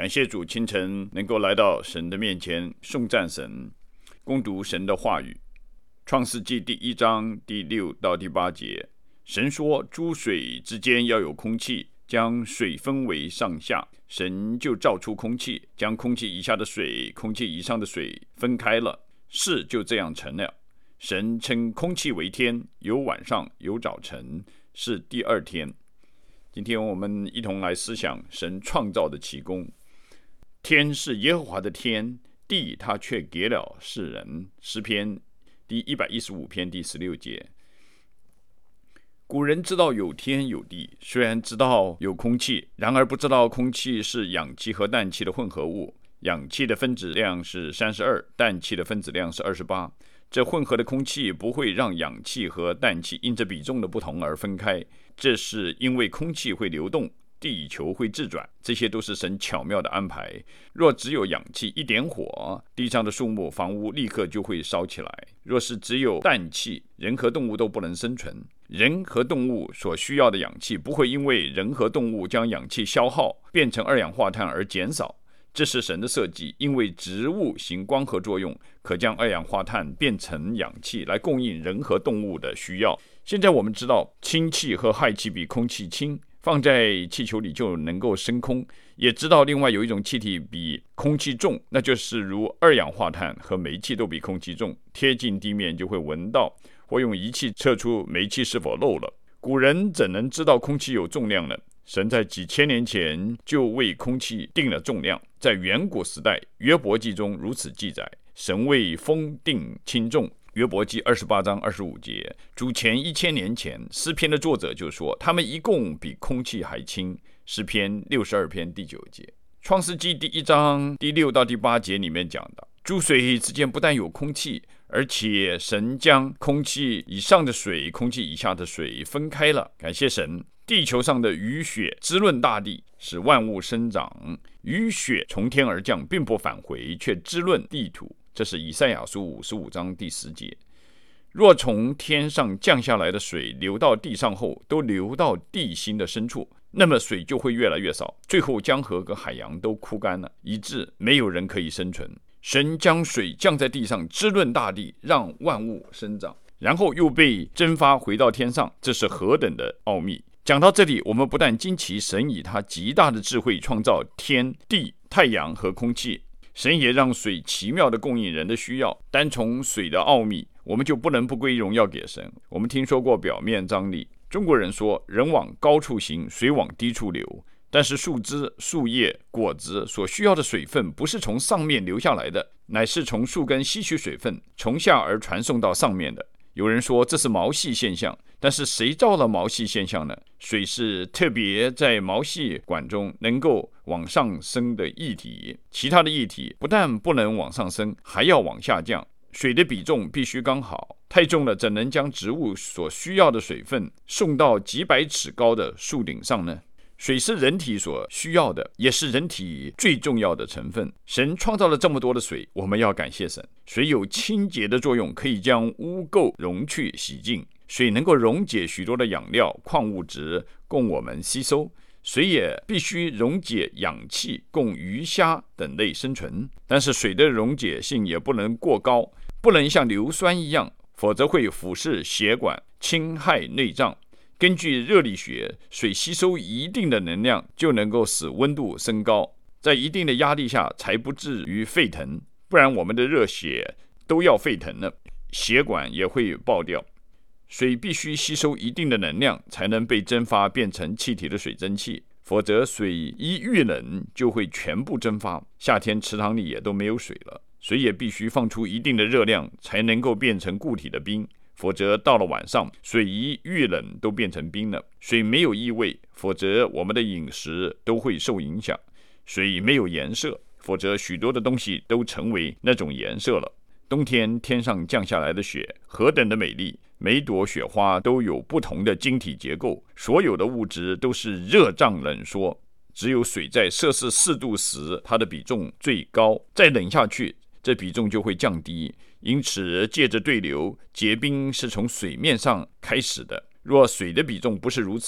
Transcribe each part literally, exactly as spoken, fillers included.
感谢主，清晨能够来到神的面前，颂赞神，攻读神的话语。创世纪第一章第六到第八节，神说：诸水之间要有空气，将水分为上下。神就造出空气，将空气以下的水、空气以上的水分开了，事就这样成了。神称空气为天，有晚上，有早晨，是第二天。今天我们一同来思想神创造的奇功。天是耶和华的天，地他却给了世人。诗篇第一百一十五篇第十六节。古人知道有天有地，虽然知道有空气，然而不知道空气是氧气和氮气的混合物。氧气的分子量是三十二，氮气的分子量是二十八。这混合的空气不会让氧气和氮气因着比重的不同而分开，这是因为空气会流动，地球会自转，这些都是神巧妙的安排。若只有氧气，一点火，地上的树木、房屋立刻就会烧起来；若是只有氮气，人和动物都不能生存。人和动物所需要的氧气不会因为人和动物将氧气消耗变成二氧化碳而减少，这是神的设计，因为植物行光合作用，可将二氧化碳变成氧气来供应人和动物的需要。现在我们知道氢气和氦气比空气轻，放在气球里就能够升空，也知道另外有一种气体比空气重，那就是如二氧化碳和煤气都比空气重，贴近地面就会闻到，或用仪器测出煤气是否漏了。古人怎能知道空气有重量呢？神在几千年前就为空气定了重量，在远古时代约伯记中如此记载，神为风定轻重。约伯记二十八章二十五节，主前一千年前，诗篇的作者就说，他们一共比空气还轻。诗篇六十二篇第九节。创世纪第一章第六到第八节里面讲的，诸水之间不但有空气，而且神将空气以上的水、空气以下的水分开了。感谢神，地球上的雨雪滋润大地，使万物生长。雨雪从天而降，并不返回，却滋润地土。这是以赛亚书五十五章第十节。若从天上降下来的水流到地上后，都流到地心的深处，那么水就会越来越少，最后江河和海洋都枯干了，以致没有人可以生存。神将水降在地上，滋润大地，让万物生长，然后又被蒸发回到天上，这是何等的奥秘！讲到这里，我们不但惊奇神以他极大的智慧创造天地、太阳和空气，神也让水奇妙地供应人的需要。单从水的奥秘，我们就不能不归荣耀给神。我们听说过表面张力，中国人说人往高处行，水往低处流。但是树枝、树叶、果子所需要的水分不是从上面流下来的，乃是从树根吸取水分，从下而传送到上面的。有人说这是毛细现象，但是谁造了毛细现象呢？水是特别在毛细管中能够往上升的液体，其他的液体不但不能往上升，还要往下降。水的比重必须刚好，太重了怎能将植物所需要的水分送到几百尺高的树顶上呢？水是人体所需要的，也是人体最重要的成分。神创造了这么多的水，我们要感谢神。水有清洁的作用，可以将污垢溶去洗净。水能够溶解许多的养料、矿物质供我们吸收。水也必须溶解氧气，供鱼虾等类生存。但是水的溶解性也不能过高，不能像硫酸一样，否则会腐蚀血管，侵害内脏。根据热力学，水吸收一定的能量就能够使温度升高，在一定的压力下才不至于沸腾，不然我们的热血都要沸腾了，血管也会爆掉。水必须吸收一定的能量才能被蒸发变成气体的水蒸气，否则水一遇冷就会全部蒸发，夏天池塘里也都没有水了。水也必须放出一定的热量才能够变成固体的冰，否则到了晚上，水一遇冷都变成冰了。水没有异味，否则我们的饮食都会受影响。水没有颜色，否则许多的东西都成为那种颜色了。冬天天上降下来的雪何等的美丽，每朵雪花都有不同的晶体结构，所有的物质都是热胀冷缩。只有水在摄氏四度时，它的比重最高，再冷下去，这比重就会降低。因此借着对流，结冰是从水面上开始的。若水的比重不是如此，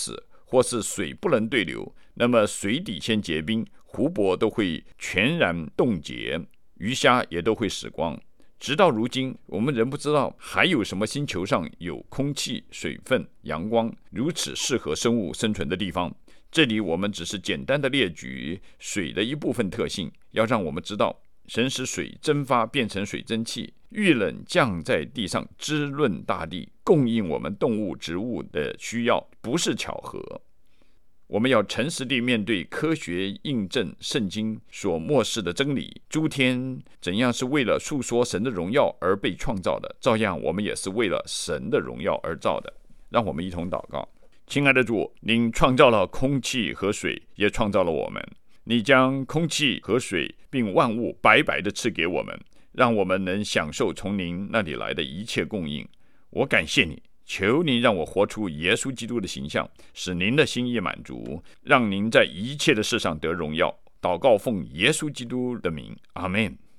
或是水不能对流，那么水底先结冰，湖泊都会全然冻结，鱼虾也都会死光。直到如今，我们仍不知道还有什么星球上有空气、水分、阳光如此适合生物生存的地方。这里我们只是简单的列举水的一部分特性，要让我们知道神使水蒸发变成水蒸气，遇冷降在地上，滋润大地，供应我们动物植物的需要，不是巧合。我们要诚实地面对科学印证圣经所漠视的真理。诸天怎样是为了述说神的荣耀而被创造的，照样我们也是为了神的荣耀而造的。让我们一同祷告。亲爱的主，您创造了空气和水，也创造了我们。你将空气和水并万物白白地赐给我们，让我们能享受从您那里来的一切供应。我感谢你，求您让我活出耶稣基督的形象，使您的心意满足，让您在一切的事上得荣耀。祷告奉耶稣基督的名，阿们。